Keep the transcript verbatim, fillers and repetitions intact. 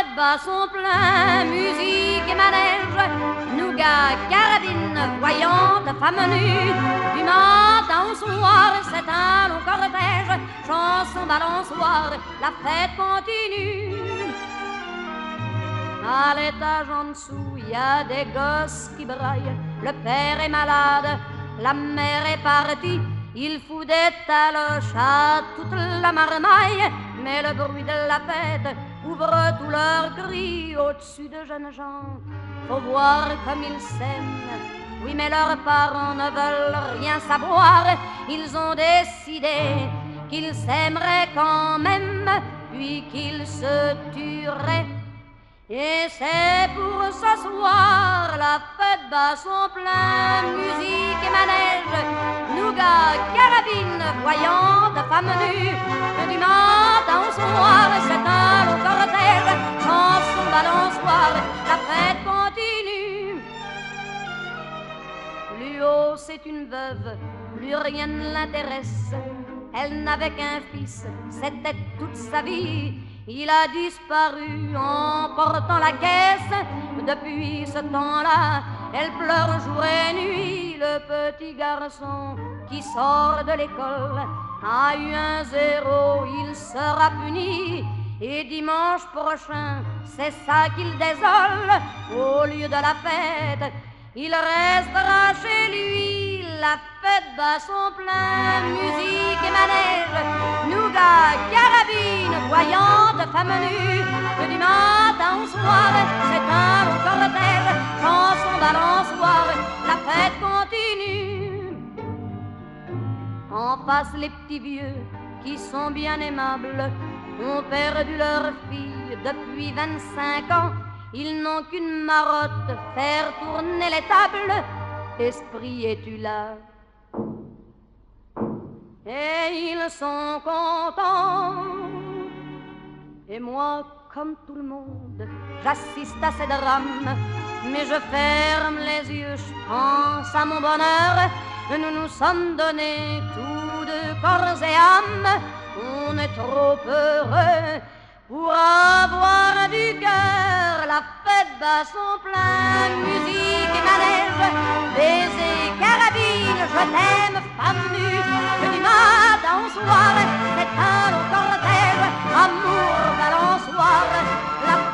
fête bat son plein, musique et manège, nougat, carabine, voyante, femme nue. Du matin au soir, c'est un long cortège, chanson, balançoire, la fête continue. À l'étage en dessous, y a des gosses qui braillent, le père est malade, la mère est partie. Il fout des taloches à toute la marmaille, mais le bruit de la fête ouvre tous leurs cris au-dessus de jeunes gens. Faut voir comme ils s'aiment, oui, mais leurs parents ne veulent rien savoir. Ils ont décidé qu'ils s'aimeraient quand même, puis qu'ils se tueraient. Et c'est pour ce soir, la fête bat son plein, musique et manège, nougat, carabine, voyante, femme nue. Du matin au soir, c'est un long cortège, chanson, balançoire, la fête continue. Plus haut, c'est une veuve, plus rien ne l'intéresse. Elle n'avait qu'un fils, c'était toute sa vie. Il a disparu en portant la caisse. Depuis ce temps-là, elle pleure jour et nuit. Le petit garçon qui sort de l'école a eu un zéro, il sera puni. Et dimanche prochain, c'est ça qu'il désole. Au lieu de la fête, il restera chez lui. La fête bat son plein, musique et manège, nougat, carabine, voyante, femme nue. Que du matin au soir, c'est un long cortège, chanson, balançoire, la fête continue. En face, les petits vieux qui sont bien aimables ont perdu leur fille depuis vingt-cinq ans. Ils n'ont qu'une marotte, faire tourner les tables. Esprit, es-tu là? Et ils sont contents. Et moi, comme tout le monde, j'assiste à ces drames. Mais je ferme les yeux, je pense à mon bonheur. Nous nous sommes donnés tous deux corps et âme. On est trop heureux pour avoir du cœur. La fête bat son plein, musique et manège, baiser, carabine, je t'aime, femme nue. Que du matin au soir, c'est un long cortège, amour, balançoire, la